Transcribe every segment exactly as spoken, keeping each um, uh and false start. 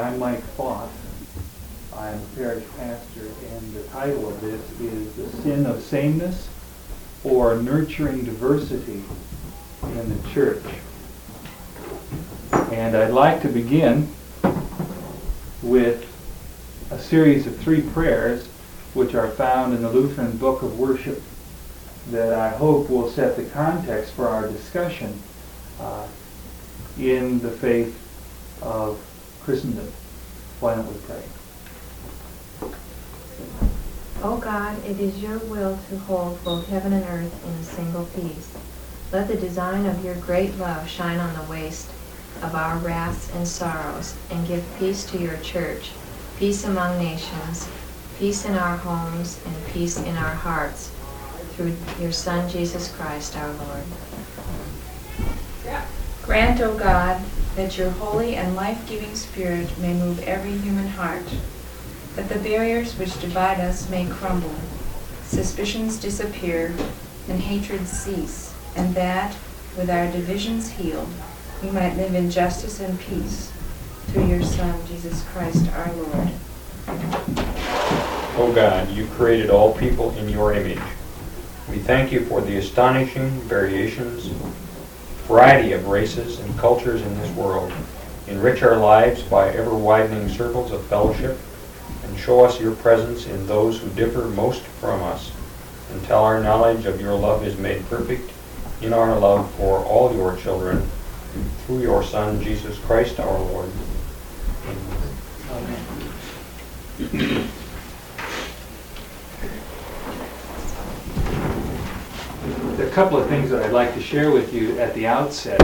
I'm Mike Foss. I'm a parish pastor, and the title of this is The Sin of Sameness, or Nurturing Diversity in the Church. And I'd like to begin with a series of three prayers which are found in the Lutheran Book of Worship that I hope will set the context for our discussion uh, in the faith of Christendom. Why don't we pray? O God, it is your will to hold both heaven and earth in a single peace. Let the design of your great love shine on the waste of our wraths and sorrows, and give peace to your church, peace among nations, peace in our homes, and peace in our hearts, through your Son, Jesus Christ, our Lord. Grant, O God, that your holy and life-giving Spirit may move every human heart, that the barriers which divide us may crumble, suspicions disappear, and hatreds cease, and that, with our divisions healed, we might live in justice and peace, through your Son, Jesus Christ, our Lord. O God, you created all people in your image. We thank you for the astonishing variations, variety of races and cultures in this world. Enrich our lives by ever-widening circles of fellowship, and show us your presence in those who differ most from us, until our knowledge of your love is made perfect in our love for all your children, through your Son, Jesus Christ our Lord. Amen. Amen. There are a couple of things that I'd like to share with you at the outset.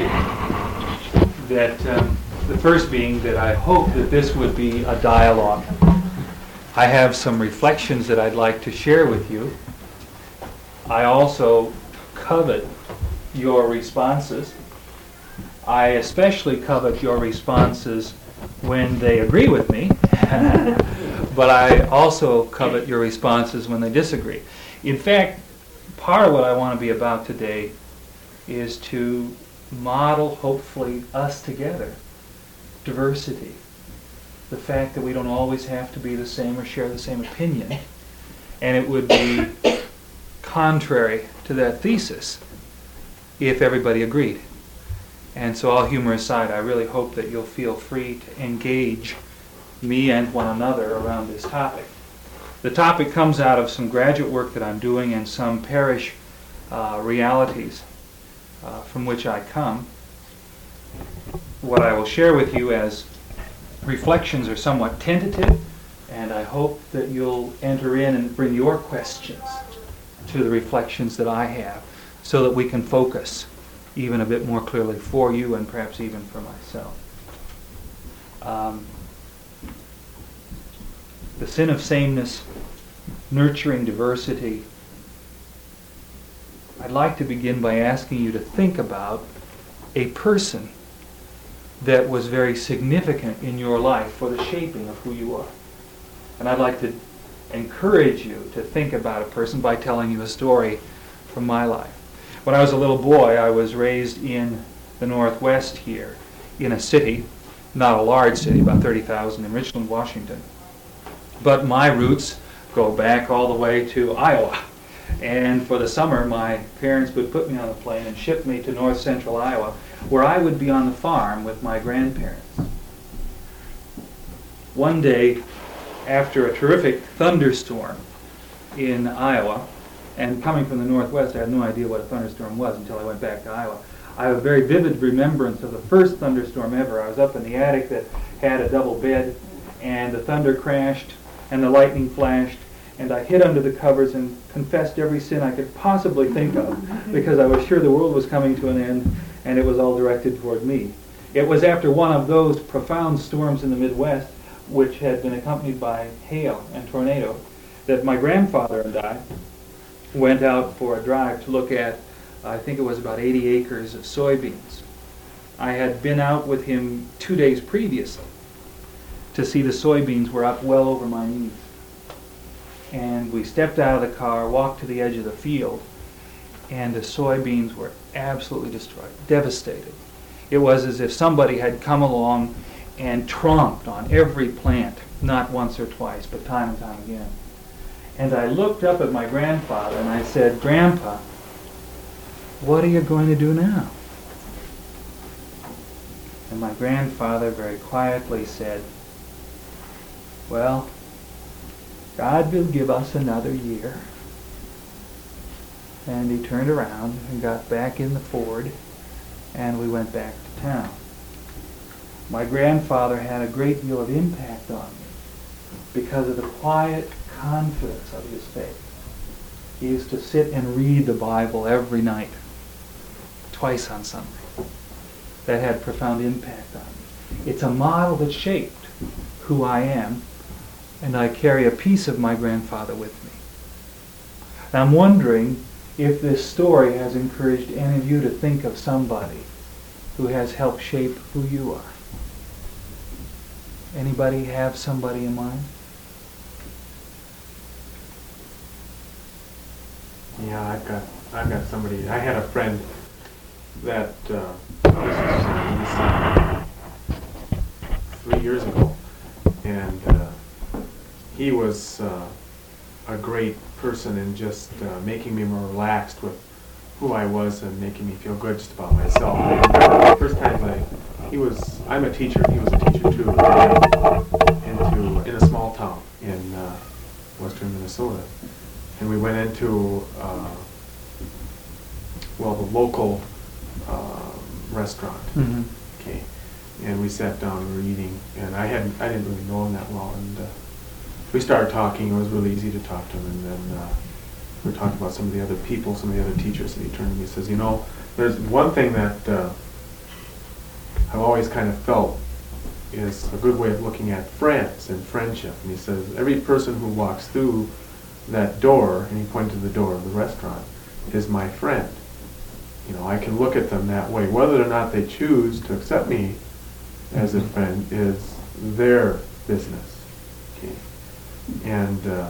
That um, the first being that I hope that this would be a dialogue. I have some reflections that I'd like to share with you. I also covet your responses. I especially covet your responses when they agree with me, but I also covet your responses when they disagree. In fact, part of what I want to be about today is to model, hopefully, us together, diversity. The fact that we don't always have to be the same or share the same opinion. And it would be contrary to that thesis if everybody agreed. And so, all humor aside, I really hope that you'll feel free to engage me and one another around this topic. The topic comes out of some graduate work that I'm doing and some parish uh, realities uh, from which I come. What I will share with you as reflections are somewhat tentative, and I hope that you'll enter in and bring your questions to the reflections that I have, so that we can focus even a bit more clearly for you and perhaps even for myself. Um, the sin of sameness, nurturing diversity. I'd like to begin by asking you to think about a person that was very significant in your life for the shaping of who you are. And I'd like to encourage you to think about a person by telling you a story from my life. When I was a little boy, I was raised in the Northwest here, in a city, not a large city, about thirty thousand, in Richland, Washington. But my roots go back all the way to Iowa. And for the summer, my parents would put me on a plane and ship me to north central Iowa, where I would be on the farm with my grandparents. One day, after a terrific thunderstorm in Iowa, and coming from the Northwest, I had no idea what a thunderstorm was until I went back to Iowa. I have a very vivid remembrance of the first thunderstorm ever. I was up in the attic that had a double bed, and the thunder crashed, and the lightning flashed, and I hid under the covers and confessed every sin I could possibly think of, because I was sure the world was coming to an end, and it was all directed toward me. It was after one of those profound storms in the Midwest, which had been accompanied by hail and tornado, that my grandfather and I went out for a drive to look at, I think it was about eighty acres of soybeans. I had been out with him two days previously to see the soybeans were up well over my knees. And we stepped out of the car, walked to the edge of the field, and the soybeans were absolutely destroyed, devastated. It was as if somebody had come along and tromped on every plant, not once or twice, but time and time again. And I looked up at my grandfather and I said, "Grandpa, what are you going to do now?" And my grandfather very quietly said, "Well, God will give us another year." And he turned around and got back in the Ford, and we went back to town. My grandfather had a great deal of impact on me because of the quiet confidence of his faith. He used to sit and read the Bible every night, twice on Sunday. That had profound impact on me. It's a model that shaped who I am, and I carry a piece of my grandfather with me. And I'm wondering if this story has encouraged any of you to think of somebody who has helped shape who you are. Anybody have somebody in mind? Yeah, I've got I've got somebody. I had a friend that uh, three years ago, and uh, he was uh, a great person in just uh, making me more relaxed with who I was and making me feel good just about myself. I remember the first time I, he was, I'm a teacher, he was a teacher too, into, in a small town in uh, western Minnesota. And we went into, uh, well, the local uh, restaurant, Mm-hmm. okay, and we sat down and we were eating, and I hadn't, I didn't really know him that well, and uh, we started talking. It was really easy to talk to him, and then uh, we were talking about some of the other people, some of the other teachers, and he turned to me and says, "You know, there's one thing that uh, I've always kind of felt is a good way of looking at friends and friendship." And he says, "Every person who walks through that door," and he pointed to the door of the restaurant, "is my friend. You know, I can look at them that way. Whether or not they choose to accept me as a friend is their business." Okay. And uh,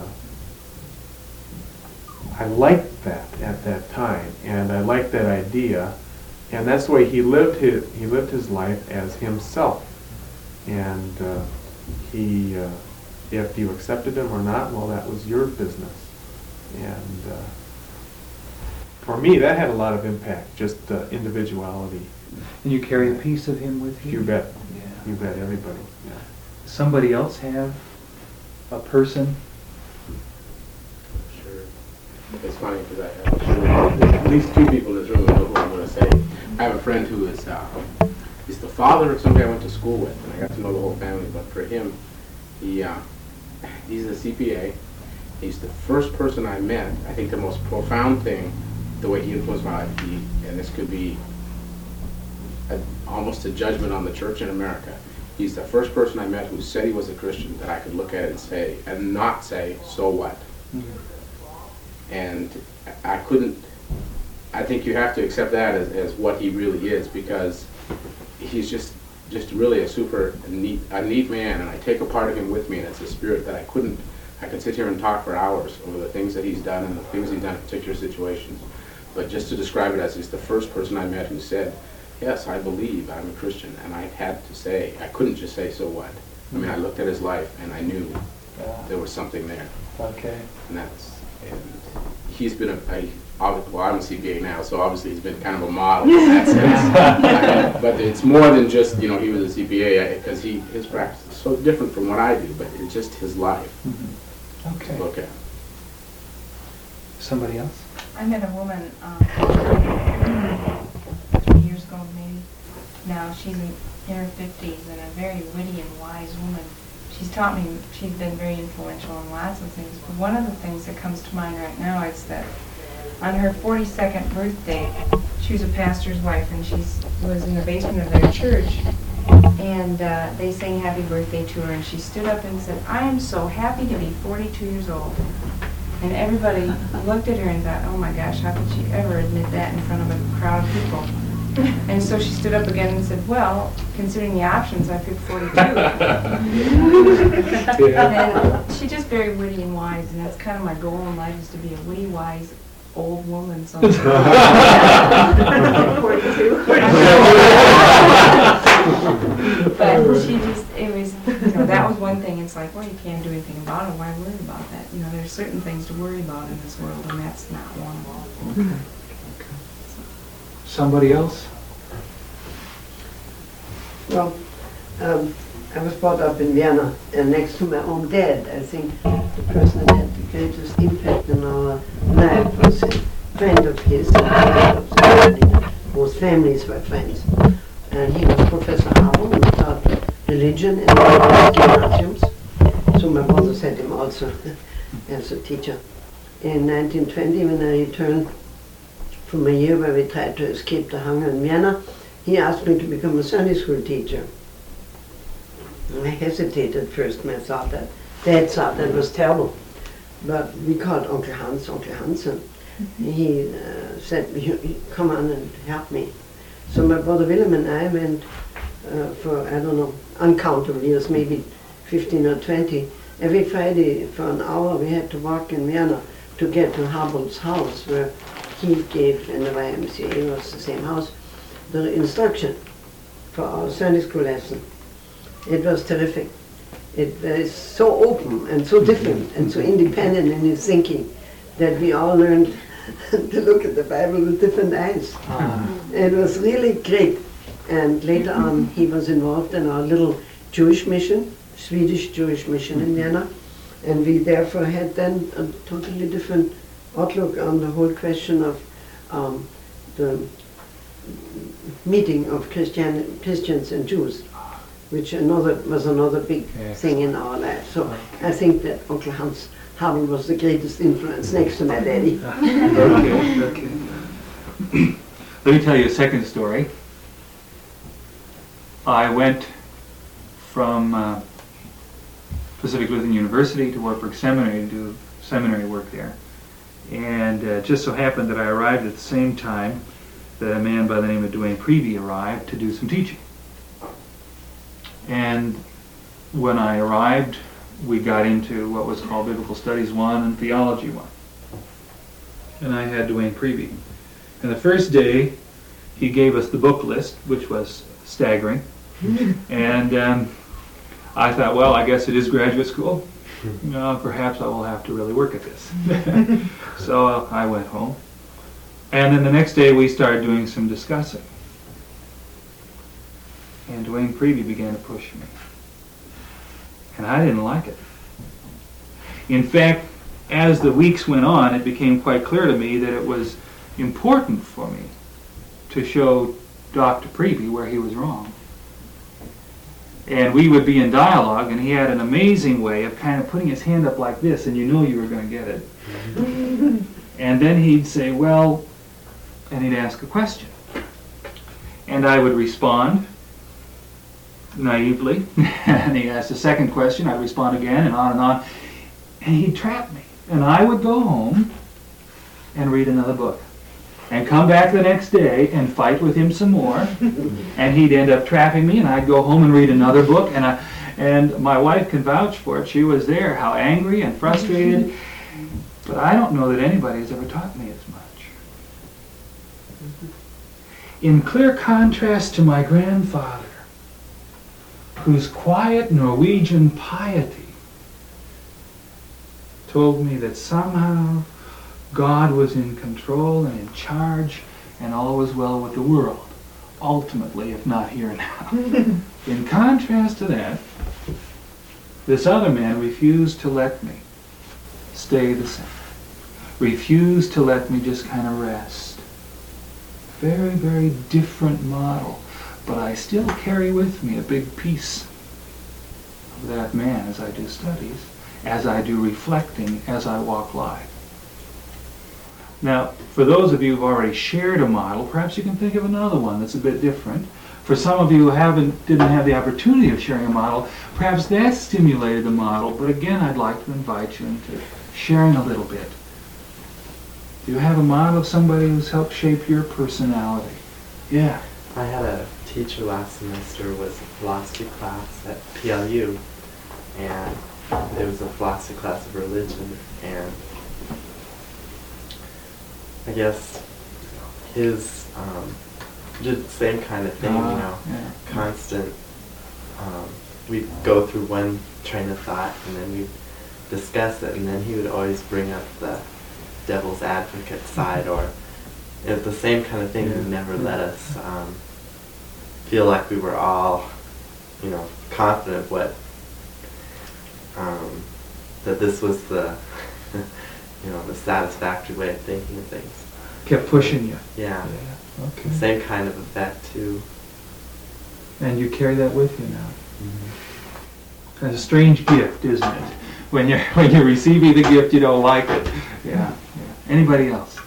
I liked that at that time, and I liked that idea, and that's the way he lived his he lived his life as himself. And uh, he, uh, if you accepted him or not, well, that was your business. And uh, for me, that had a lot of impact, just uh, individuality. And you carry a piece of him with you? You bet. Yeah. You bet, everybody. Yeah. Somebody else have a person? Sure. It's funny because I have at least two people in this room who know who I'm going to say. I have a friend who is uh, he's the father of somebody I went to school with, and I got to know the whole family. But for him, he uh, he's a C P A. He's the first person I met. I think the most profound thing, the way he influenced my life, he, and this could be a, almost a judgment on the church in America. He's the first person I met who said he was a Christian that I could look at and say, and not say, "So what?" Mm-hmm. And I couldn't, I think you have to accept that as, as what he really is, because he's just just really a super neat, a neat man, and I take a part of him with me, and it's a spirit that I couldn't, I could sit here and talk for hours over the things that he's done and the things he's done in particular situations. But just to describe it as he's the first person I met who said, "Yes, I believe I'm a Christian," and I had to say, I couldn't just say, "So what?" I mean, I looked at his life and I knew Yeah. there was something there. Okay. And that's, and he's been a, a obvi- well, I'm a C P A now, so obviously he's been kind of a model in that sense. I mean, but it's more than just, you know, he was a C P A, because he, his practice is so different from what I do, but it's just his life Mm-hmm. Okay. to look at. Somebody else? I met a woman um, three years ago, maybe. Now she's in her fifties and a very witty and wise woman. She's taught me, she's been very influential in lots of things. But one of the things that comes to mind right now is that on her forty-second birthday, she was a pastor's wife, and she was in the basement of their church. And uh, they sang happy birthday to her, and she stood up and said, "I am so happy to be forty-two years old." And everybody looked at her and thought, "Oh my gosh, how could she ever admit that in front of a crowd of people?" And so she stood up again and said, "Well, considering the options, I picked forty-two. And she's just very witty and wise, and that's kind of my goal in life, is to be a witty, wise, old woman someday. forty-two. But she just, it was, you know, that was one thing. It's like, well, you can't do anything about it. Why worry about that? You know, there's certain things to worry about in this world, and that's not one of them. Okay. Somebody else? Well, um, I was brought up in Vienna, and next to my own dad, I think the person that had the greatest impact in our life was a friend of his, and a friend of the family. Most families were friends. And he was Professor Harlow, who taught religion in the gymnasiums. So my brother had him also as a teacher. In nineteen twenty, when I returned from a year where we tried to escape the hunger in Vienna, he asked me to become a Sunday school teacher. I hesitated at first, and I thought that, Dad thought that was terrible. But we called Uncle Hans, Uncle Hans, and he uh, said, "You- you come on and help me." So my brother Willem and I went uh, for, I don't know, uncountable years, maybe fifteen or twenty. Every Friday for an hour we had to walk in Vienna to get to Habolt's house, where he gave, in the Y M C A, was the same house, the instruction for our Sunday school lesson. It was terrific. It was so open and so different and so independent in his thinking that we all learned to look at the Bible with different eyes. It was really great. And later on he was involved in our little Jewish mission, Swedish Jewish mission in Vienna. And we therefore had then a totally different outlook on the whole question of um, the meeting of Christian, Christians and Jews, which another was another big Yes. thing in our life. So I think that Uncle Hans Havel was the greatest influence next to my daddy. Okay, okay. Let me tell you a second story. I went from uh, Pacific Lutheran University to Wartburg Seminary to do seminary work there. And uh, it just so happened that I arrived at the same time that a man by the name of Duane Prevey arrived to do some teaching. And when I arrived, we got into what was called Biblical Studies one and Theology one. And I had Duane Prevey. And the first day, he gave us the book list, which was staggering. And um, I thought, well, I guess it is graduate school. Uh, perhaps I will have to really work at this. So uh, I went home. And then the next day, we started doing some discussing. And Duane Prevey began to push me. And I didn't like it. In fact, as the weeks went on, it became quite clear to me that it was important for me to show Doctor Prevey where he was wrong. And we would be in dialogue, and he had an amazing way of kind of putting his hand up like this, and you know you were going to get it. And then he'd say, well, and he'd ask a question. And I would respond naively, and he asked a second question, I'd respond again, and on and on, and he'd trap me. And I would go home and read another book, and come back the next day and fight with him some more, and he'd end up trapping me, and I'd go home and read another book, and I, and my wife can vouch for it. She was there, how angry and frustrated, but I don't know that anybody has ever taught me as much. In clear contrast to my grandfather, whose quiet Norwegian piety told me that somehow God was in control and in charge and all was well with the world, ultimately, if not here and now. In contrast to that, this other man refused to let me stay the same. Refused to let me just kind of rest. Very, very different model. But I still carry with me a big piece of that man as I do studies, as I do reflecting, as I walk life. Now, for those of you who've already shared a model, perhaps you can think of another one that's a bit different. For some of you who haven't, didn't have the opportunity of sharing a model, perhaps that stimulated the model, but again, I'd like to invite you into sharing a little bit. Do you have a model of somebody who's helped shape your personality? Yeah. I had a teacher last semester was a philosophy class at P L U, and it was a philosophy class of religion, and I guess his um, did the same kind of thing, Ah, you know, yeah. constant. Um, we'd go through one train of thought, and then we'd discuss it, and then he would always bring up the devil's advocate side, or it was the same kind of thing. Yeah. He never Yeah. let us um, feel like we were all, you know, confident what um, that this was the, you know, the satisfactory way of thinking of things. Kept pushing you. Yeah. Yeah. Okay. Same kind of effect too. And you carry that with you now. Mm-hmm. It's a strange gift, isn't it? When you're when you're receiving the gift, you don't like it. Yeah. yeah. Anybody else?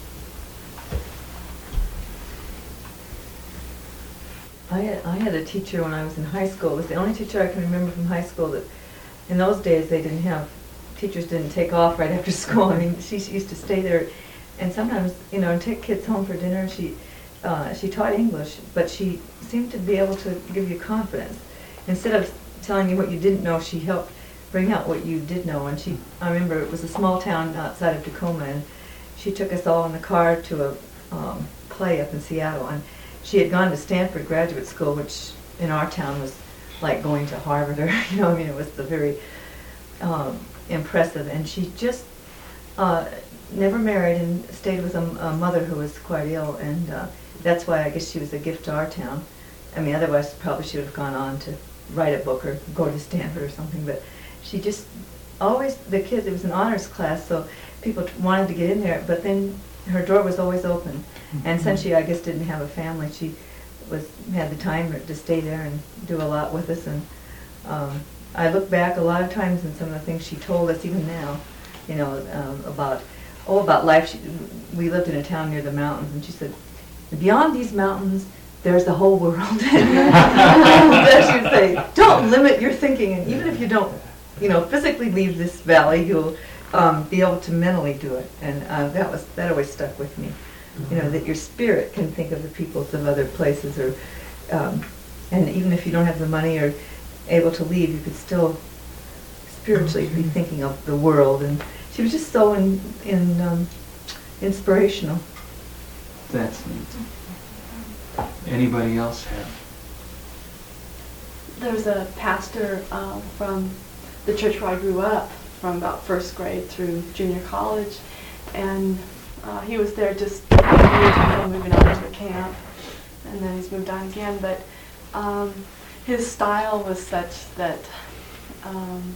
I had, I had a teacher when I was in high school. It was the only teacher I can remember from high school that, in those days, they didn't have, teachers didn't take off right after school. I mean, she, she used to stay there, and sometimes, you know, and take kids home for dinner. She, uh, she taught English, but she seemed to be able to give you confidence. Instead of telling you what you didn't know, she helped bring out what you did know. And she, I remember it was a small town outside of Tacoma, and she took us all in the car to a um, play up in Seattle. And she had gone to Stanford Graduate School, which in our town was like going to Harvard, or, you know, I mean, it was the very um, impressive. And she just uh, never married and stayed with a, a mother who was quite ill, and uh, that's why I guess she was a gift to our town. I mean, otherwise probably she would have gone on to write a book or go to Stanford or something, but she just always, the kids, it was an honors class, so people t- wanted to get in there, but then her door was always open. And since she, I guess, didn't have a family, she was had the time to stay there and do a lot with us. And um, I look back a lot of times in some of the things she told us, even now, you know, um, about, oh, about life. She, we lived in a town near the mountains, and she said, beyond these mountains, there's the whole world. Then she would say, don't limit your thinking, and even if you don't, you know, physically leave this valley, you'll um, be able to mentally do it. And uh, that was that always stuck with me. You know, that your spirit can think of the peoples of other places, or um, and even if you don't have the money or able to leave, you could still spiritually be thinking of the world. And she was just so in, in um, inspirational. That's neat. Anybody else have? There was a pastor um, from the church where I grew up, from about first grade through junior college, and uh, he was there just a few years before moving on to a camp, and then he's moved on again. But um, his style was such that um,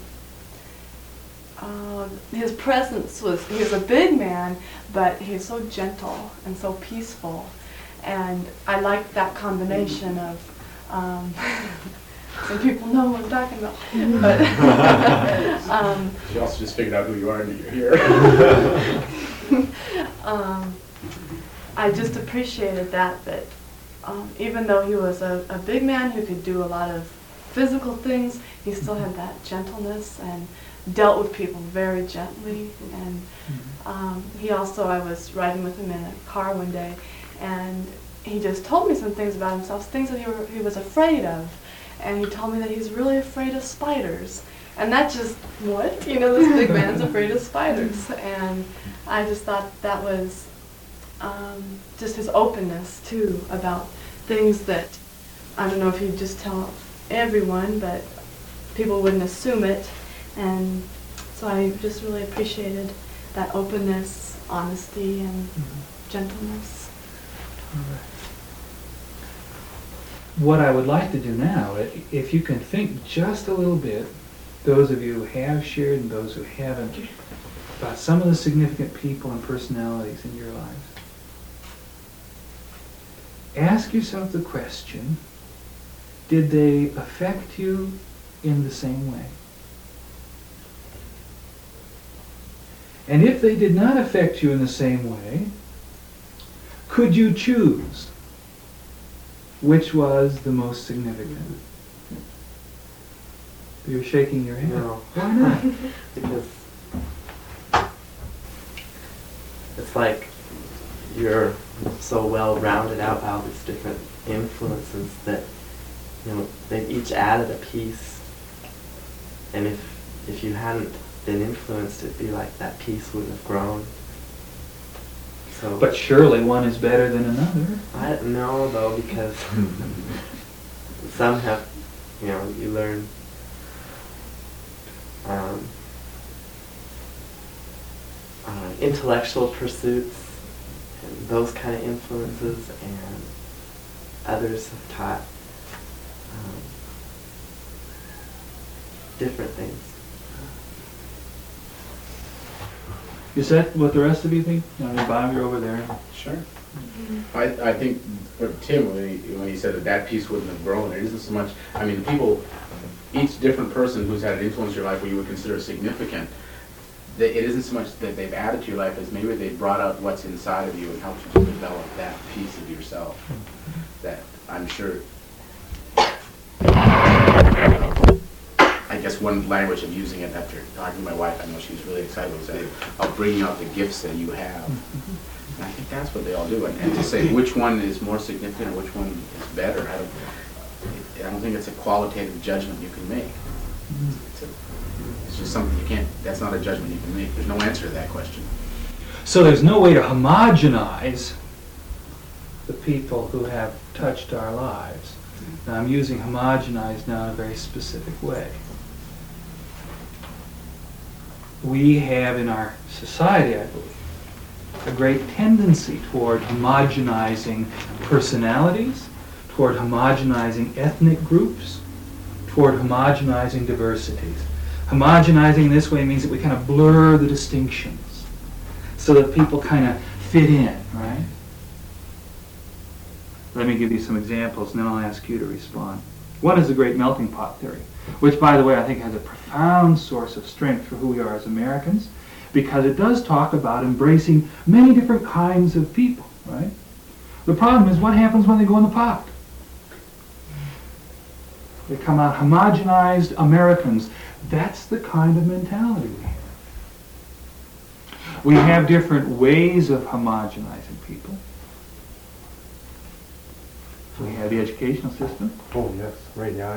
uh, his presence was, he was a big man, but he was so gentle and so peaceful, and I liked that combination of um, and people know what I'm talking about. But um, She also just figured out who you are and that you're here. um, I just appreciated that, that um, even though he was a, a big man who could do a lot of physical things, he still had that gentleness and dealt with people very gently. And um, he also, I was riding with him in a car one day, and he just told me some things about himself, things that he, were, he was afraid of. And he told me that he's really afraid of spiders. And that just, what? You know, this big man's afraid of spiders. And I just thought that was um, just his openness, too, about things that, I don't know if he'd just tell everyone, but people wouldn't assume it. And so I just really appreciated that openness, honesty, and mm-hmm. gentleness. All right. What I would like to do now, if you can think just a little bit, those of you who have shared and those who haven't, about some of the significant people and personalities in your lives. Ask yourself the question, did they affect you in the same way? And if they did not affect you in the same way, could you choose which was the most significant? You're shaking your head. No. Why not? Because it's like you're so well rounded out by all these different influences that, you know, they each added a piece. And if if you hadn't been influenced, it'd be like that piece wouldn't have grown. So, But surely one is better than another. I don't know though, because some have, you know, you learn um, uh, intellectual pursuits and those kind of influences, and others have taught um, different things. Is that what the rest of you think? I mean, Bob, you're over there. Sure. I, I think for Tim, when he, when he said that that piece wouldn't have grown, it isn't so much, I mean, people, each different person who's had an influence in your life where you would consider significant, that it isn't so much that they've added to your life as maybe they've brought out what's inside of you and helped you to develop that piece of yourself that I'm sure, I guess one language of using it after talking to my wife, I know she's really excited was that of bringing out the gifts that you have. And I think that's what they all do. And, and to say which one is more significant or which one is better, I don't, I don't think it's a qualitative judgment you can make. It's, a, it's just something you can't, that's not a judgment you can make. There's no answer to that question. So there's no way to homogenize the people who have touched our lives. Now I'm using homogenize now in a very specific way. We have in our society, I believe, a great tendency toward homogenizing personalities, toward homogenizing ethnic groups, toward homogenizing diversities. Homogenizing this way means that we kind of blur the distinctions so that people kind of fit in, right? Let me give you some examples and then I'll ask you to respond. One is the great melting pot theory, which, by the way, I think has a profound source of strength for who we are as Americans, because it does talk about embracing many different kinds of people, right? The problem is what happens when they go in the pot? They come out homogenized Americans. That's the kind of mentality we have. We have different ways of homogenizing people. We have the educational system. Oh, yes, right, yeah.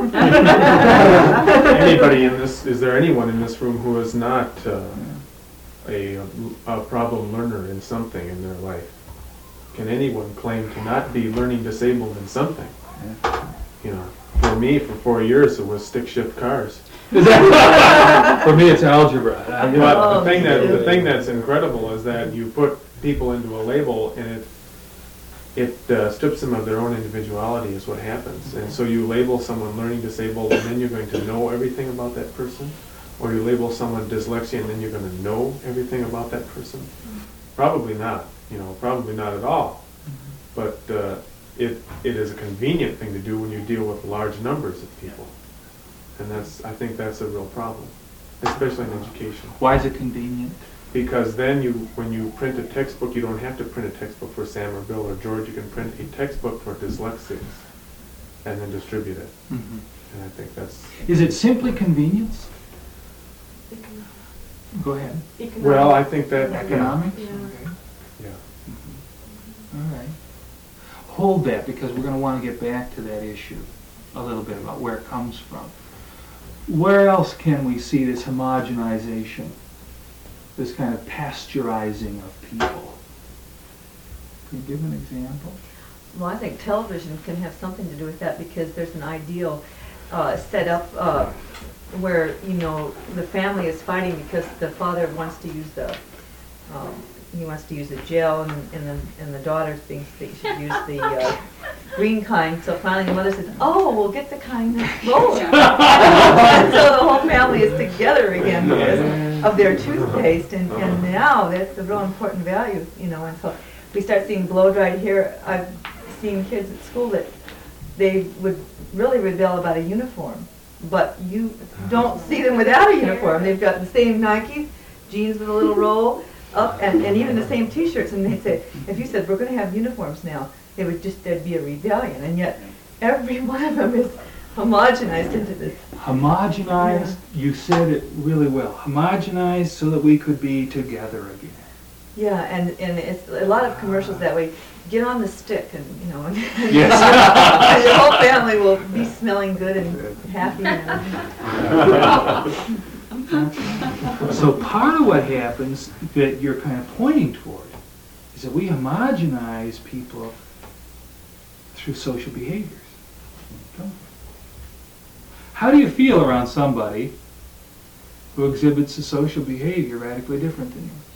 I Anybody in this, is there anyone in this room who is not uh, a, a problem learner in something in their life? Can anyone claim to not be learning disabled in something? Yeah. You know, for me, for four years, it was stick shift cars. For me, it's algebra. I- But the thing that the thing that's incredible is that you put people into a label, and it it uh, strips them of their own individuality. Is what happens. And so you label someone learning disabled, and then you're going to know everything about that person, or you label someone dyslexia, and then you're going to know everything about that person. Probably not. You know, probably not at all. But uh, it it is a convenient thing to do when you deal with large numbers of people. And that's, I think that's a real problem, especially in education. Why is it convenient? Because then you, when you print a textbook, you don't have to print a textbook for Sam or Bill or George. You can print a textbook for dyslexics and then distribute it. Mm-hmm. And I think that's... Is it simply convenience? Go ahead. Well, I think that... Economics? Yeah. Okay. Yeah. All right. Hold that, because we're going to want to get back to that issue a little bit about where it comes from. Where else can we see this homogenization, this kind of pasteurizing of people? Can you give an example? Well, I think television can have something to do with that, because there's an ideal uh, set up uh, where, you know, the family is fighting because the father wants to use the um, he wants to use the gel, and, and the and the daughter thinks they should use the uh, green kind. So finally, the mother says, "Oh, we'll get the kind that's lower." And so the whole family is together again because of their toothpaste, and, and now that's a real important value, you know. And so we start seeing blow dried hair. I've seen kids at school that they would really rebel about a uniform, but you don't see them without a uniform. They've got the same Nikes, jeans with a little roll up, and, and even the same T-shirts. And they'd say, if you said we're going to have uniforms now, it would just there'd be a rebellion. And yet, every one of them is homogenized into this. Homogenized. Yeah. You said it really well. Homogenized so that we could be together again. Yeah, and and it's a lot of commercials that way. Get on the stick, and you know, and, yes. and your whole family will be smelling good and happy. So part of what happens that you're kind of pointing toward is that we homogenize people through social behaviors. Don't we? How do you feel around somebody who exhibits a social behavior radically different than yours?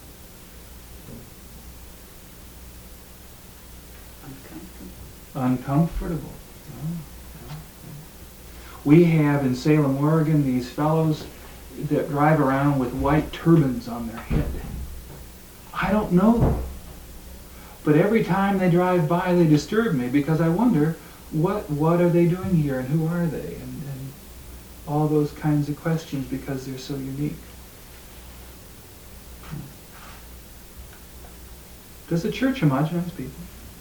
Uncomfortable. No, no, no. We have in Salem, Oregon, these fellows that drive around with white turbans on their head. I don't know them. But every time they drive by, they disturb me because I wonder, what what are they doing here and who are they? And, and all those kinds of questions because they're so unique. Does the church homogenize people?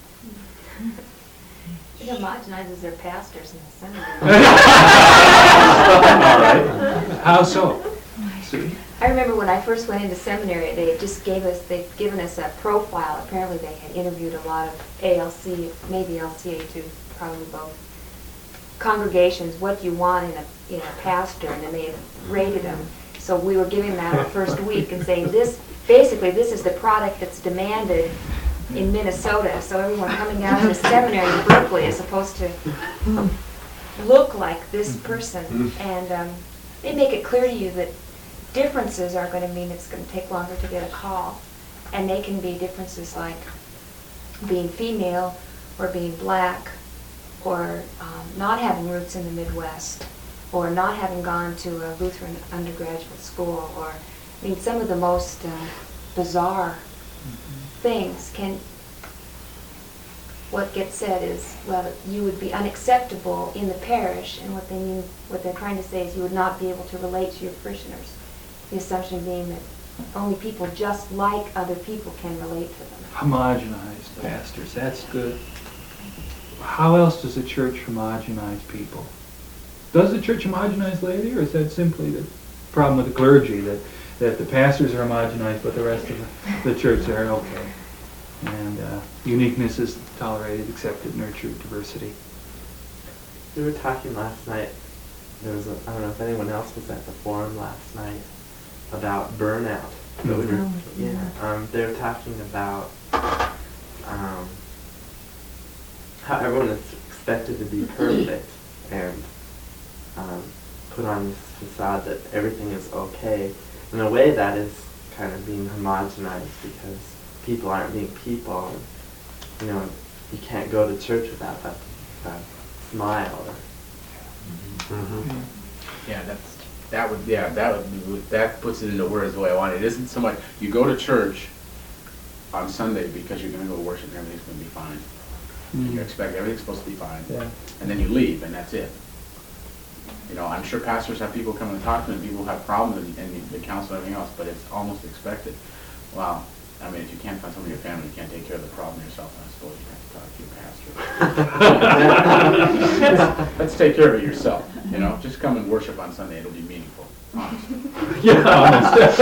It homogenizes their pastors in the seminary. All right. How so? See? I remember when I first went into seminary, they just gave us, they'd given us a profile. Apparently they had interviewed a lot of A L C, maybe L C A too, probably both, congregations, what you want in a, in a pastor, and then they had rated them. So we were giving that the first week and saying, this, basically this is the product that's demanded in Minnesota. So everyone coming down to the seminary in Berkeley is supposed to look like this person. And um, they make it clear to you that differences are going to mean it's going to take longer to get a call. And they can be differences like being female or being black or um, not having roots in the Midwest or not having gone to a Lutheran undergraduate school, or, I mean, some of the most uh, bizarre things can, what gets said is, well, you would be unacceptable in the parish, and what they mean, what they're trying to say is you would not be able to relate to your parishioners. The assumption being that only people just like other people can relate to them. Homogenized pastors, that's good. How else does the church homogenize people? Does the church homogenize laity, or is that simply the problem with the clergy, that, that the pastors are homogenized but the rest of the, the church are okay? And uh, uniqueness is tolerated, accepted, nurtured, diversity. We were talking last night, there was a, I don't know if anyone else was at the forum last night, about burnout. Mm-hmm. But we were, yeah, um, they were talking about um, how everyone is expected to be perfect and um, put on this facade that everything is okay. In a way, that is kind of being homogenized because people aren't being people. And, you know, you can't go to church without that, that smile. Or, Mm-hmm. Yeah, that's that would yeah that would be, that puts it into words the way I want it. It isn't so much you go to church on Sunday because you're going to go worship and everything's going to be fine. Mm-hmm. You expect everything's supposed to be fine, Yeah. and then you leave and that's it. You know, I'm sure pastors have people come and talk to them, people have problems and, and they counsel and everything else, but it's almost expected. Wow. I mean, if you can't find someone in your family, you can't take care of the problem yourself, I suppose you have to talk to your pastor. Let's take care of it yourself, you know? Just come and worship on Sunday, it'll be meaningful, honestly. Yeah, honest.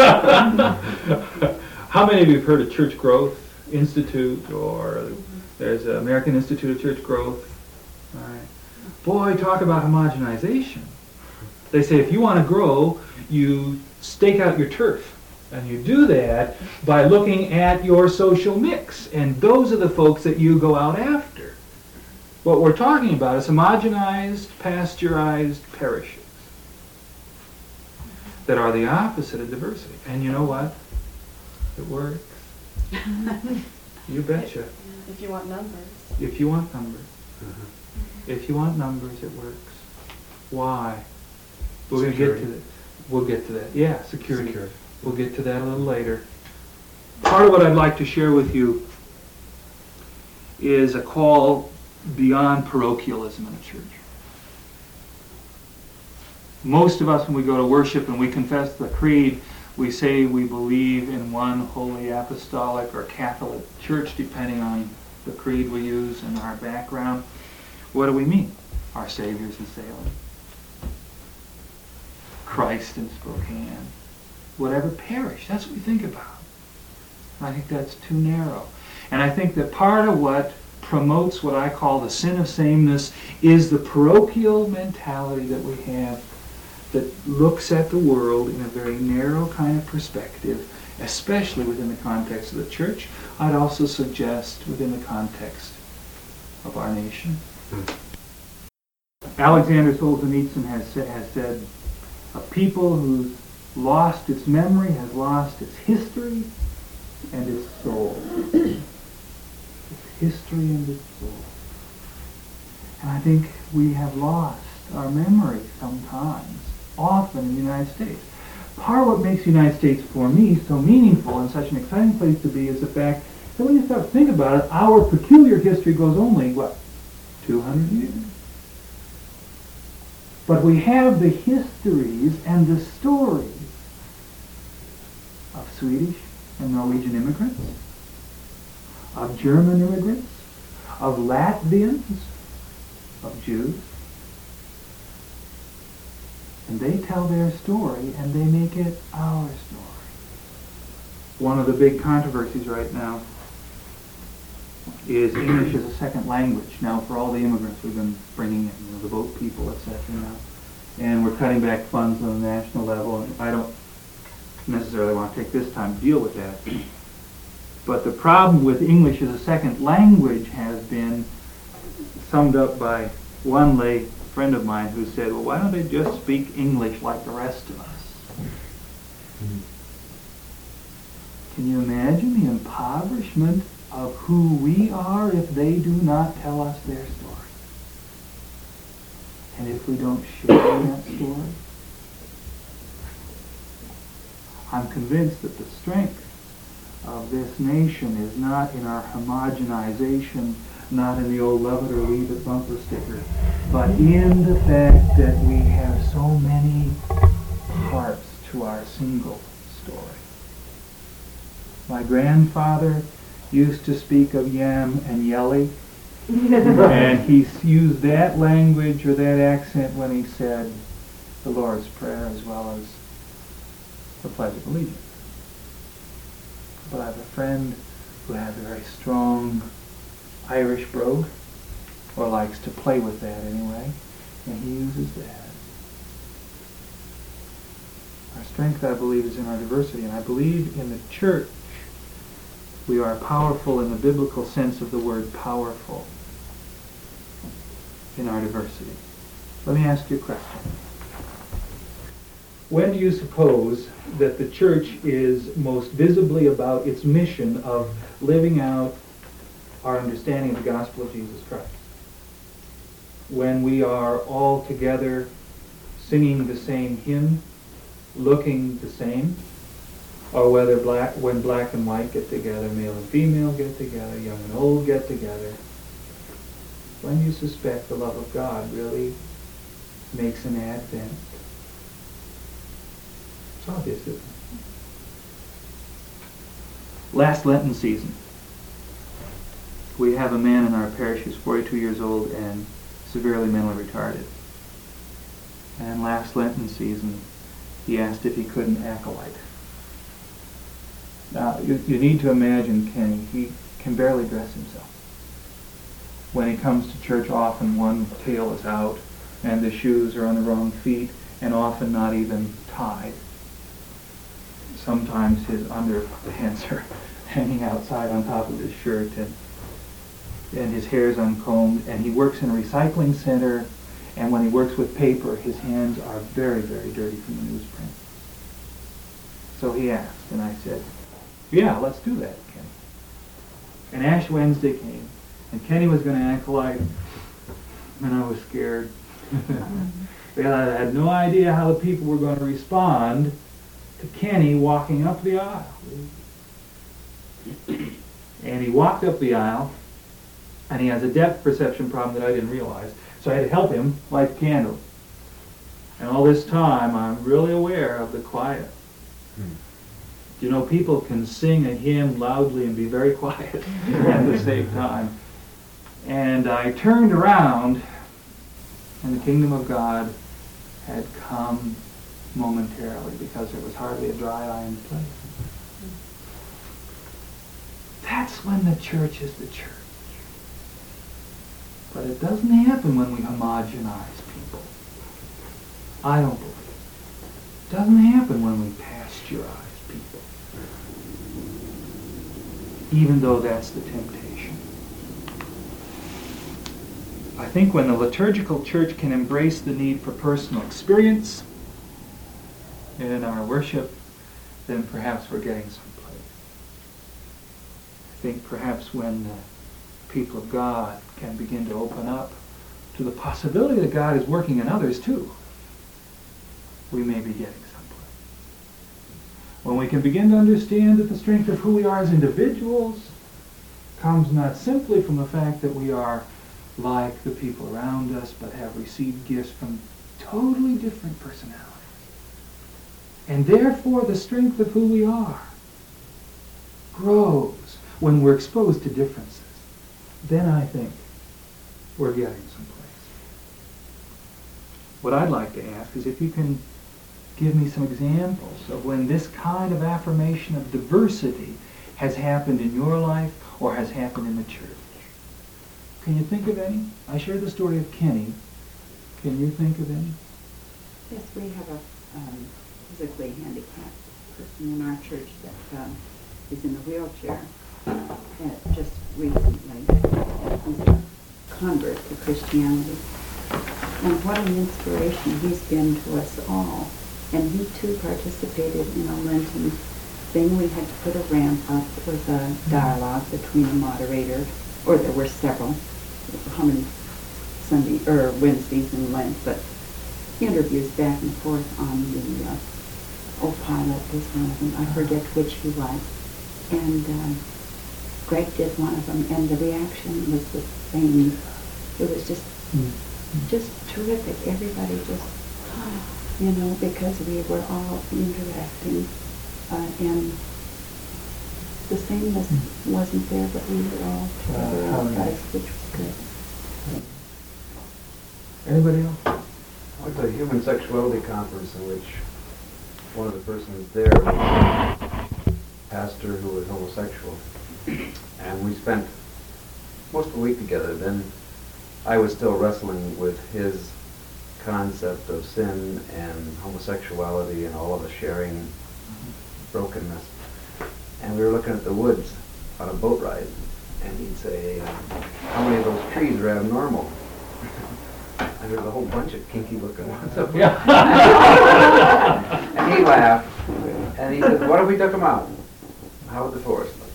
How many of you have heard of Church Growth Institute, or there's the American Institute of Church Growth? All right. Boy, talk about homogenization. They say if you want to grow, you stake out your turf. And you do that by looking at your social mix. And those are the folks that you go out after. What we're talking about is homogenized, pasteurized parishes that are the opposite of diversity. And you know what? It works. You betcha. If you want numbers. If you want numbers. If you want numbers, it works. Why? We're going to get to that. We'll get to that. Yeah, security. security. We'll get to that a little later. Part of what I'd like to share with you is a call beyond parochialism in the church. Most of us, when we go to worship and we confess the creed, we say we believe in one holy apostolic or Catholic church, depending on the creed we use and our background. What do we mean? Our Savior's in Salem. Christ in Spokane. Whatever parish, that's what we think about. I think that's too narrow. And I think that part of what promotes what I call the sin of sameness is the parochial mentality that we have that looks at the world in a very narrow kind of perspective especially within the context of the church. I'd also suggest within the context of our nation. Alexander Solzhenitsyn has said, has said, a people who's lost its memory has lost its history and its soul. Its history and its soul. And I think we have lost our memory sometimes, often in the United States. Part of what makes the United States for me so meaningful and such an exciting place to be is the fact that when you start to think about it, our peculiar history goes only, what, two hundred years? But we have the histories and the stories of Swedish and Norwegian immigrants, of German immigrants, of Latvians, of Jews. And they tell their story and they make it our story. One of the big controversies right now is English as a second language. Now, for all the immigrants we've been bringing in, you know, the boat people, et cetera now. And we're cutting back funds on the national level, and I don't necessarily want to take this time to deal with that. But the problem with English as a second language has been summed up by one lay friend of mine who said, well, why don't they just speak English like the rest of us? Mm-hmm. Can you imagine the impoverishment of who we are if they do not tell us their story? And if we don't share that story? I'm convinced that the strength of this nation is not in our homogenization, not in the old love it or leave it bumper sticker, but in the fact that we have so many parts to our single story. My grandfather used to speak of yam and yelly, and he used that language or that accent when he said the Lord's Prayer as well as the Pledge of Allegiance. But I have a friend who has a very strong Irish brogue, or likes to play with that anyway, and he uses that. Our strength, I believe, is in our diversity, and I believe in the church we are powerful in the biblical sense of the word powerful in our diversity. Let me ask you a question. When do you suppose that the church is most visibly about its mission of living out our understanding of the gospel of Jesus Christ? When we are all together singing the same hymn, looking the same, or whether black, when black and white get together, male and female get together, young and old get together, when do you suspect the love of God really makes an advent? It's obvious, isn't it? Last Lenten season, we have a man in our parish who's forty-two years old and severely mentally retarded. And last Lenten season, he asked if he couldn't acolyte. Now, you, you need to imagine Kenny. He can barely dress himself. When he comes to church, often one tail is out, and the shoes are on the wrong feet, and often not even tied. Sometimes his underpants are hanging outside on top of his shirt, and, and his hair is uncombed, and he works in a recycling center, and when he works with paper, his hands are very, very dirty from the newsprint. So he asked, and I said, yeah, let's do that, Kenny. And Ash Wednesday came, and Kenny was going to acolyte, and I was scared. Because I had no idea how the people were going to respond to Kenny walking up the aisle. And he walked up the aisle, and he has a depth perception problem that I didn't realize, so I had to help him light the candle. And all this time, I'm really aware of the quiet. Hmm. You know, people can sing a hymn loudly and be very quiet at the same time. And I turned around, and the kingdom of God had come momentarily because there was hardly a dry eye in the place. That's when the church is the church. But it doesn't happen when we homogenize people. I don't believe it. It doesn't happen when we pasteurize people. even though that's the temptation. I think when the liturgical church can embrace the need for personal experience in our worship, then perhaps we're getting someplace. I think perhaps when the people of God can begin to open up to the possibility that God is working in others too, we may be getting someplace. When we can begin to understand that the strength of who we are as individuals comes not simply from the fact that we are like the people around us, but have received gifts from totally different personalities. And therefore the strength of who we are grows when we're exposed to differences. Then I think we're getting someplace. What I'd like to ask is if you can give me some examples of when this kind of affirmation of diversity has happened in your life or has happened in the church. Can you think of any? I shared the story of Kenny. Can you think of any? Yes, we have a um, physically handicapped person in our church that um, is in a wheelchair. And just recently, he's a convert to Christianity. And what an inspiration he's been to us all. And he too participated in a Lenten thing. We had to put a ramp up with a dialogue between the moderator, or there were several, how many Sunday or Wednesdays in Lent, but interviews back and forth on the uh, oh, Pilate was one of them. I forget which he was. And um, Greg did one of them, and the reaction was the same. It was just, mm-hmm. just terrific. Everybody just, you know, because we were all interacting, uh, and the sameness mm-hmm. wasn't there, but we were all together uh, as guys, which was good. Anybody else? I went to a human sexuality conference in which one of the persons there was a pastor who was homosexual. And we spent most of the week together. Then I was still wrestling with his concept of sin and homosexuality and all of the sharing brokenness. And we were looking at the woods on a boat ride. And he'd say, uh, how many of those trees are abnormal? And there was a whole bunch of kinky looking ones up there. And he laughed. And he said, what if we took them out? How would the forest look?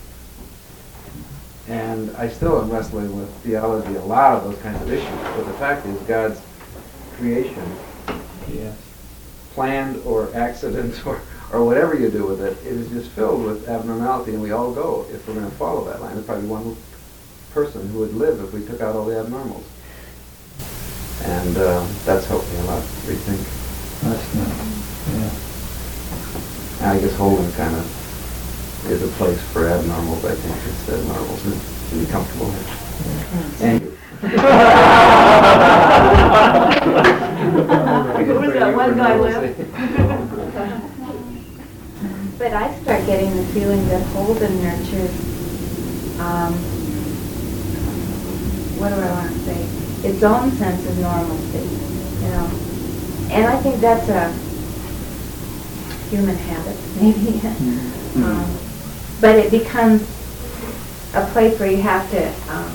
And I still am wrestling with theology, a lot of those kinds of issues. But the fact is, God's creation, yes, planned or accident or, or whatever you do with it, it is just filled with abnormality, and we all go if we're going to follow that line. There's probably one person who would live if we took out all the abnormals. And uh, that's helped me a lot to rethink. That's nice. Yeah. And I guess Holden kind of is a place for abnormals, I think, instead of normals, and to be comfortable. And you. Where was that one guy live? But I start getting the feeling that Holden nurtures, um, what do I want to say, its own sense of normalcy, you know. And I think that's a human habit, maybe. Mm-hmm. um, but it becomes a place where you have to um,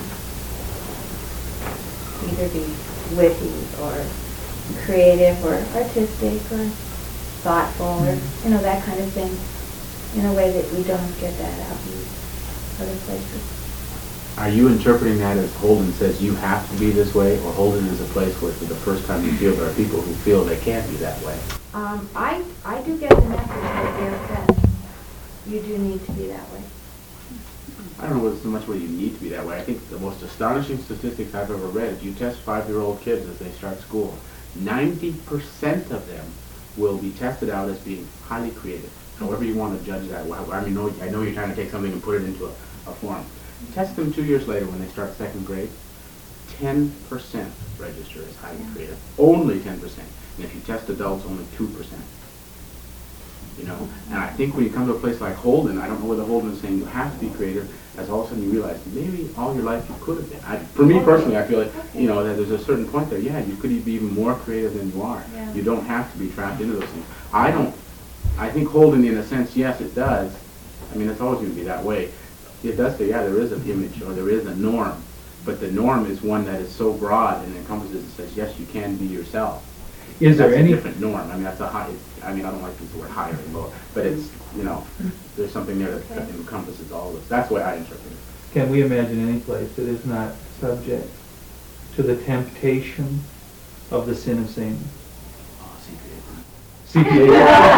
either be witty or creative or artistic or thoughtful or, you know, that kind of thing, in a way that we don't get that out in other places. Are you interpreting that as Holden says you have to be this way, or Holden is a place where for the first time you feel there are people who feel they can't be that way? Um, I, I do get the message that Dale says you do need to be that way. I don't know whether so much whether you need to be that way. I think the most astonishing statistics I've ever read is you test five-year-old kids as they start school. ninety percent of them will be tested out as being highly creative. However you want to judge that. I mean, I know you're trying to take something and put it into a, a form. Test them two years later when they start second grade. ten percent register as highly creative. Only ten percent. And if you test adults, only two percent. You know? And I think when you come to a place like Holden, I don't know whether Holden is saying you have to be creative, as all of a sudden you realize maybe all your life you could have been. I, for me personally, I feel like, you know, that there's a certain point there, yeah, you could be even more creative than you are. Yeah. You don't have to be trapped into those things. I don't, I think Holden, in a sense, yes, it does. I mean, it's always going to be that way. it does say, yeah, there is an image or there is a norm, but the norm is one that is so broad and encompasses and says, yes, you can be yourself. Is there That's any, a different norm. I mean, that's a high, I mean, I don't like to use the word higher and lower, but it's, you know, there's something there that, that encompasses all of this. That's the way I interpret it. can we imagine any place that is not subject to the temptation of the sin of Satan? Oh, C P A. C P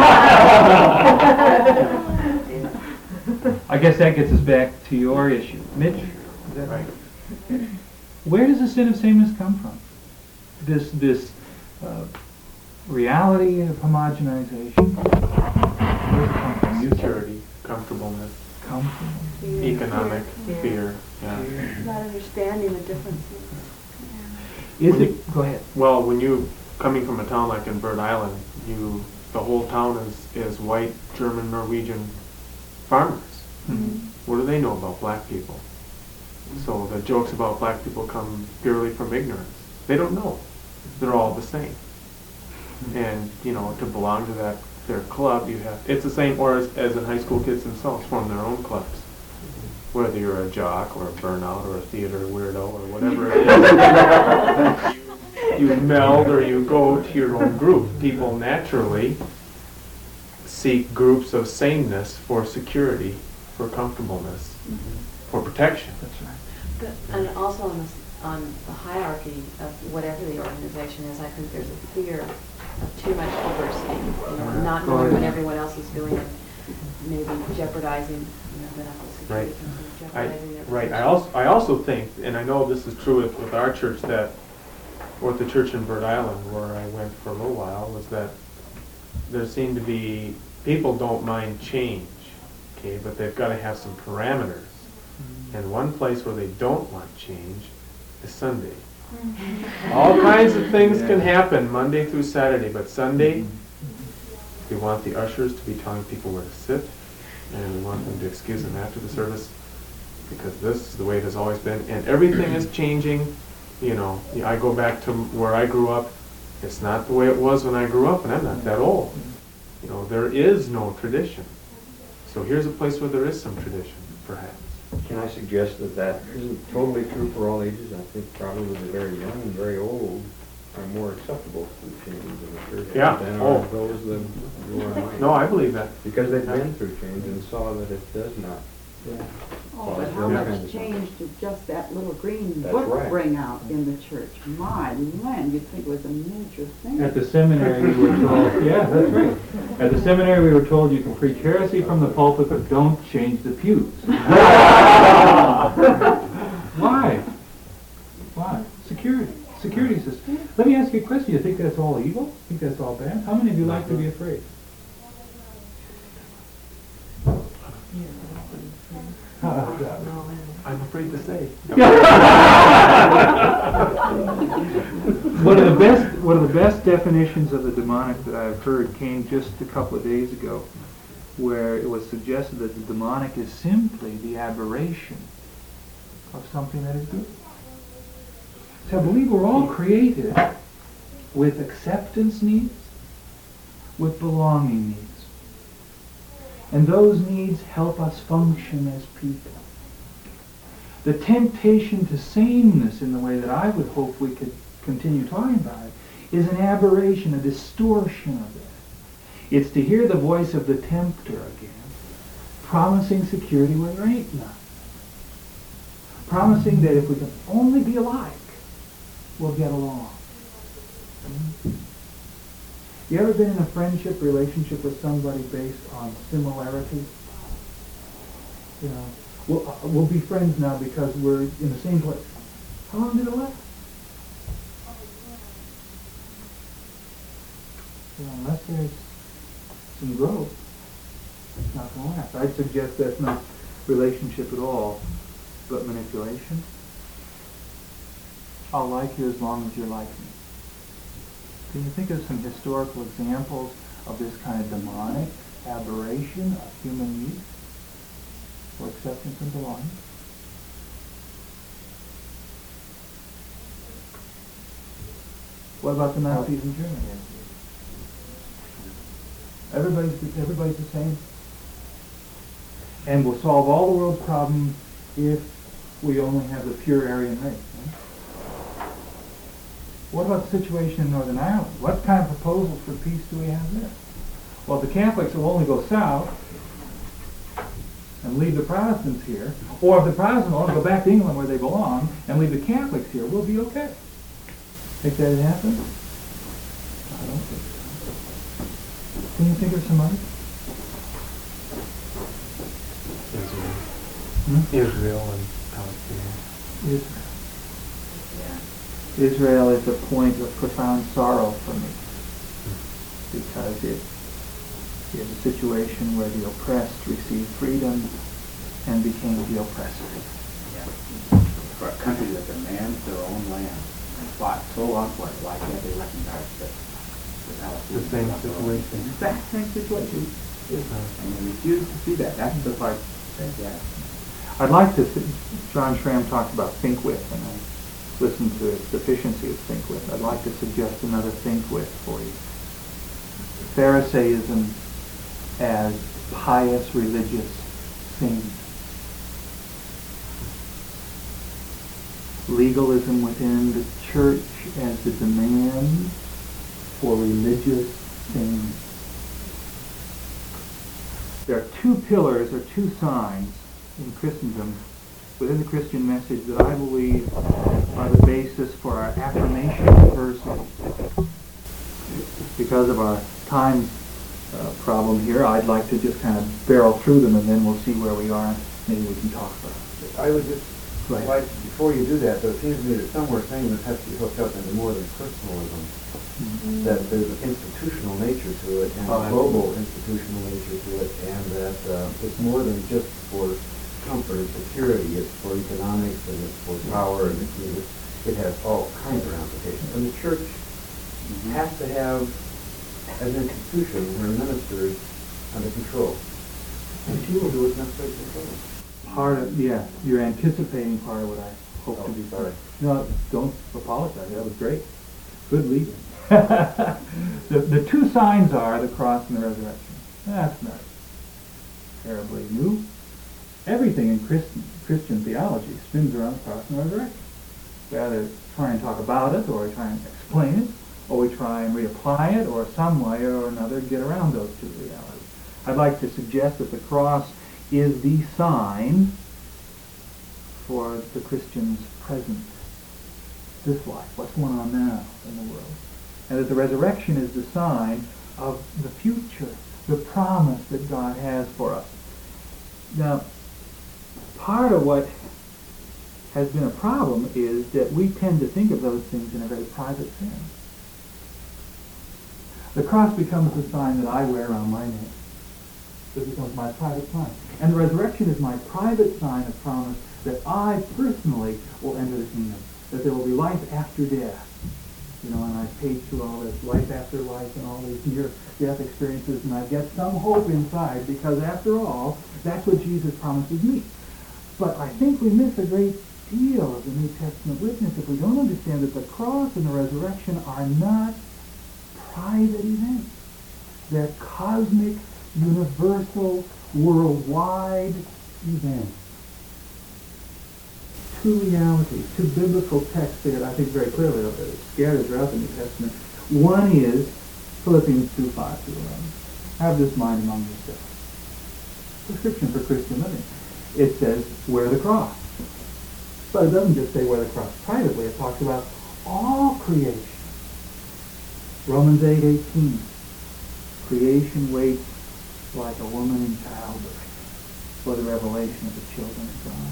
A. I guess that gets us back to your issue. Mitch? Is that right? Where does the sin of sameness come from? This, this uh, reality of homogenization? Where does it come from? Security, comfortableness, Comfortable. economic Fear. fear. Yeah. Not understanding the differences. Is it, go ahead. Well, when you, coming from a town like in Bird Island, you, the whole town is, is white, German, Norwegian farmers. Mhm. What do they know about black people? So the jokes about black people come purely from ignorance. They don't know. They're all the same. And, you know, to belong to that, their club, you have, it's the same, or as, as in high school kids themselves form their own clubs. Whether you're a jock or a burnout or a theater weirdo or whatever it is, you, you meld or you go to your own group. People naturally seek groups of sameness for security, for comfortableness, for protection. That's right. The- And also on the, s- on the hierarchy of whatever the organization is, I think there's a fear of too much diversity, you know, not knowing what everyone else is doing and maybe jeopardizing, you know, medical security. Right. I, jeopardizing their right. I position. also I also think, and I know this is true with, with our church, that, or with the church in Bird Island where I went for a little while, was that there seemed to be, people don't mind change, okay, but they've got to have some parameters. And one place where they don't want change is Sunday. All kinds of things can happen Monday through Saturday, but Sunday, we want the ushers to be telling people where to sit, and we want them to excuse them after the service, because this is the way it has always been, and everything is changing. You know, I go back to where I grew up. It's not the way it was when I grew up, and I'm not that old. You know, there is no tradition. So here's a place where there is some tradition, perhaps. Can I suggest that that isn't totally true for all ages? I think probably the very young and very old are more acceptable to the changes in the church Yeah. than Oh. are those that you or I. No, I believe that. Because they've been through change and saw that it does not. Oh, but how Yeah. much change did just that little green That's book right. bring out in the church? My land, you'd think it was a major thing. At the seminary, we were told, yeah, that's right. At the seminary, we were told you can preach heresy from the pulpit, but don't change the pews. Why? Why? Security. Security system. Let me ask you a question. You think that's all evil? Think that's all bad? How many of you like to be afraid? I'm afraid to say. One of the best, one of the best definitions of the demonic that I've heard came just a couple of days ago, where it was suggested that the demonic is simply the aberration of something that is good. So I believe we're all created with acceptance needs, with belonging needs. And those needs help us function as people. The temptation to sameness in the way that I would hope we could continue talking about it is an aberration, a distortion of that. It's to hear the voice of the tempter again, promising security where there ain't none. Promising that if we can only be alike, we'll get along. You ever been in a friendship relationship with somebody based on similarity? You know, we'll, uh, we'll be friends now because we're in the same place. How long did it last? You know, unless there's some growth, it's not going to last. I'd suggest that's not relationship at all, but manipulation. I'll like you as long as you like me. Can you think of some historical examples of this kind of demonic aberration of human needs for acceptance and belonging? What about the Nazis in Germany? Everybody's everybody's the same. and will solve all the world's problems if we only have the pure Aryan race. Right? What about the situation in Northern Ireland? What kind of proposals for peace do we have there? Well, the Catholics will only go south and leave the Protestants here, or if the Protestants will only go back to England where they belong and leave the Catholics here, we'll be okay. Think that would happen? I don't think so. Can you think of some others? Israel, Hmm? Israel and Palestine. Israel. Israel is a point of profound sorrow for me because it is a situation where the oppressed received freedom and became the oppressors. Yeah. For a country that demands their own land and fought so long for it, why can't they recognize that the The same situation. Exact same situation. And they refuse to see that. That's the part that, yeah. I'd like to, John Schramm talked about think with, and I listened to its deficiency of think with. I'd like to suggest another think with for you. Pharisaism as pious religious sin. Legalism within the church as the demand for religious sin. There are two pillars or two signs in Christendom within the Christian message that I believe are the basis for our affirmation of diversity. Because of our time uh, problem here, I'd like to just kind of barrel through them and then we'll see where we are. Maybe we can talk about it. I would just Right. like, before you do that, though, it seems to me that some were saying this has to be hooked up into more than personalism. Mm-hmm. That there's an institutional nature to it and Oh, a global institutional nature to it, and that uh, it's more than just for comfort and security. It's for economics and it's for power and it's, it has all kinds of ramifications. And the church Mm-hmm. has to have, as an institution, her ministers under control. And she will do what's necessary to control them. Part of, yeah, you're anticipating part of what I hope Oh, to be. sorry. No, don't apologize. That was great. Good lead. the, the two signs are the cross and the resurrection. That's not terribly new. Everything in Christian, Christian theology spins around the cross and the resurrection. We either try and talk about it, or we try and explain it, or we try and reapply it, or some way or another get around those two realities. I'd like to suggest that the cross is the sign for the Christian's present, this life, what's going on now in the world. And that the resurrection is the sign of the future, the promise that God has for us. Now, part of what has been a problem is that we tend to think of those things in a very private sense. The cross becomes the sign that I wear around my neck. It becomes my private sign. And the resurrection is my private sign of promise that I personally will enter the kingdom, that there will be life after death. You know, and I page through all this life after life and all these near-death experiences, and I get some hope inside, because after all, that's what Jesus promises me. But I think we miss a great deal of the New Testament witness if we don't understand that the cross and the resurrection are not private events. They're cosmic, universal, worldwide events. Two realities, two biblical texts there that I think very clearly are scattered throughout the New Testament. One is Philippians two, five to eleven. Have this mind among yourselves. Prescription for Christian living. It says, wear the cross. But it doesn't just say wear the cross privately. It talks about all creation. Romans eight eighteen. Creation waits like a woman in childbirth for the revelation of the children of God.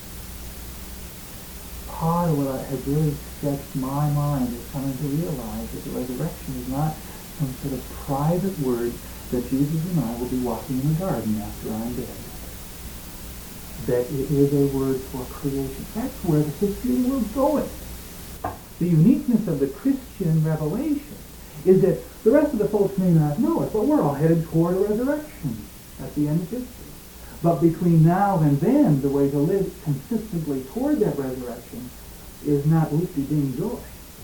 Part of what has really stretched my mind is coming to realize that the resurrection is not some sort of private word that Jesus and I will be walking in the garden after I'm dead. That it is a word for creation. That's where the history of the world's going. The uniqueness of the Christian revelation is that the rest of the folks may not know it, but we're all headed toward a resurrection at the end of history. But between now and then, the way to live consistently toward that resurrection is not loopy-ding joy,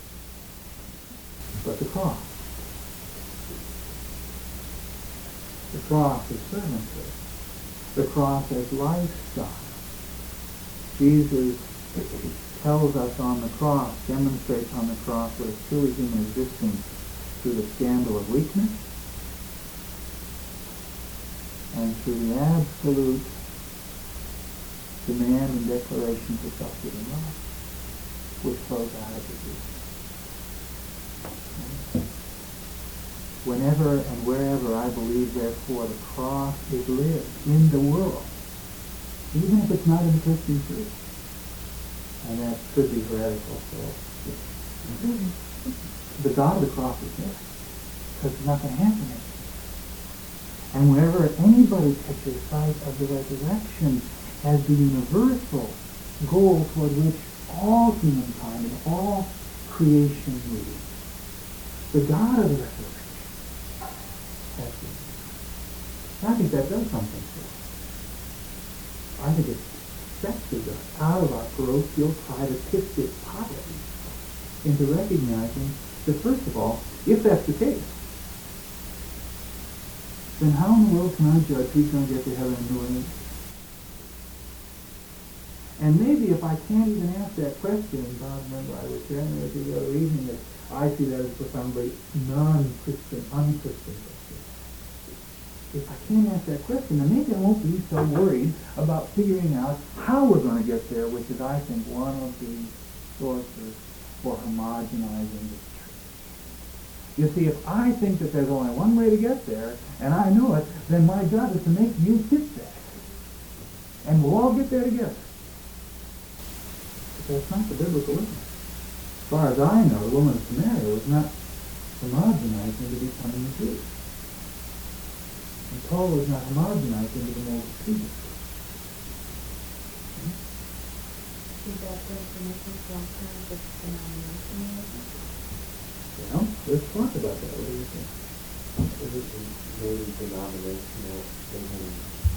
but the cross. The cross is servanthood. the cross as lifestyle. Jesus tells us on the cross, demonstrates on the cross what is truly human existence through the scandal of weakness and through the absolute demand and declaration for self-giving love, which flows out of the Jesus. Whenever and wherever I believe, therefore, the cross is lived in the world, even if it's not in the Christian church, and that could be heretical, so the God of the cross is there, because it's not going to happen anymore. And whenever anybody catches sight of the resurrection as the universal goal toward which all humankind and all creation moves, the God of the resurrection, that's it. I think that does something for us. I think it fetches us out of our parochial, privatistic poverty into recognizing that, first of all, if that's the case, then how in the world can I judge who's going to get to heaven and who isn't? And maybe if I can't even ask that question, and Bob, remember I was sharing with you the other evening that I see that as profoundly non-Christian, un-Christian question. If I can't ask that question, then maybe I won't be so worried about figuring out how we're going to get there, which is, I think, one of the sources for homogenizing the church. You see, if I think that there's only one way to get there, and I know it, then my job is to make you fit that. And we'll all get there together. But that's not the biblical witness. As far as I know, the woman of Samaria was not homogenized into becoming a Jew. And Paul was not homogenized into the mold of Peter. Is that definition from terms of denominationalism? Well, let's talk about that. What do you think? Is it maybe denominational thinking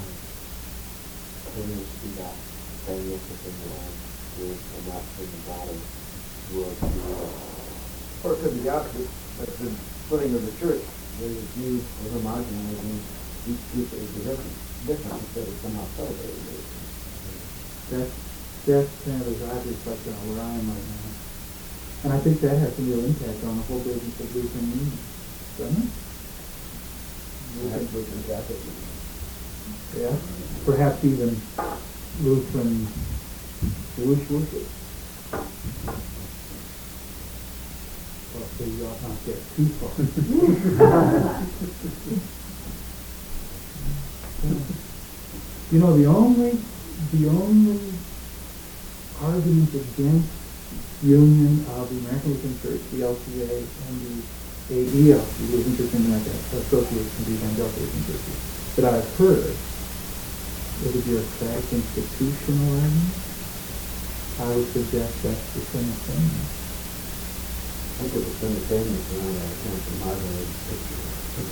claims to be that famous within the old group and not from the bottom world view? Or it could be the opposite. That's the footing of the church. There's a view of homogenizing each group is different, different instead of somehow celebrating. That's, that's kind of as I reflect on where I am right now. And I think that has some real impact on the whole business of Lutheran Union, doesn't it? Lutheran, Lutheran Catholic. Yeah. Perhaps even Lutheran Jewish worship. Well, so you ought not get too far. You know, the only, the only argument against union of the American Lutheran Church, the L C A, and the A E L, the Lutheran Church in America, Association of Evangelical Lutheran Churches, that I've heard, is a bureaucratic institutional argument. I would suggest that's the Trinitarian. I think it was Trinitarian around that kind of modern picture.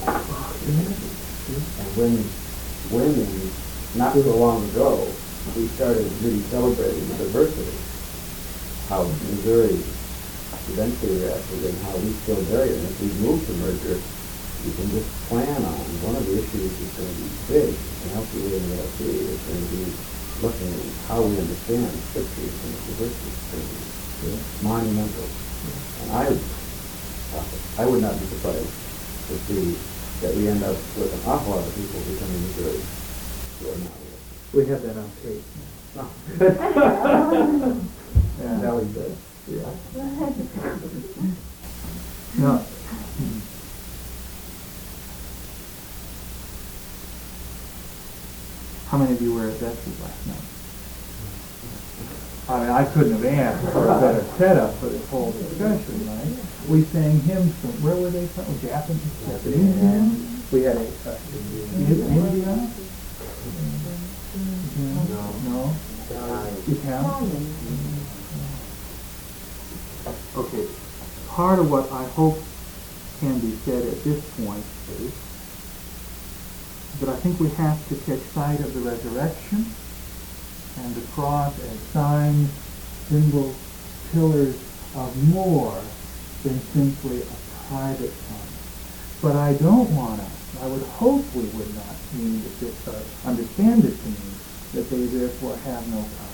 And when, when, not so long ago, we started really celebrating the diversity, how Missouri eventually reacted and how we still vary. And if we move to merger, you can just plan on one of the issues is going to be big, and L C A and the L C A is going to be looking at how we understand scriptures and the diversity thing. Yeah. Monumental. And I, uh, I would not be surprised to see that we end up with an awful lot of people becoming Missouri who are not with. We have that on tape. Yeah. Valley does. Yeah. No. How many of you were at Betsy's last night? I mean, I couldn't have asked for a better setup for this whole discussion, right? We sang hymns from, where were they from? Japanese? Japanese hymns? We had a, uh, anybody else? No. No? You count? Okay. Part of what I hope can be said at this point is that I think we have to catch sight of the resurrection and the cross as signs, symbols, pillars of more than simply a private one. But I don't want to I would hope we would not mean that this, or understand it to mean that they therefore have no power.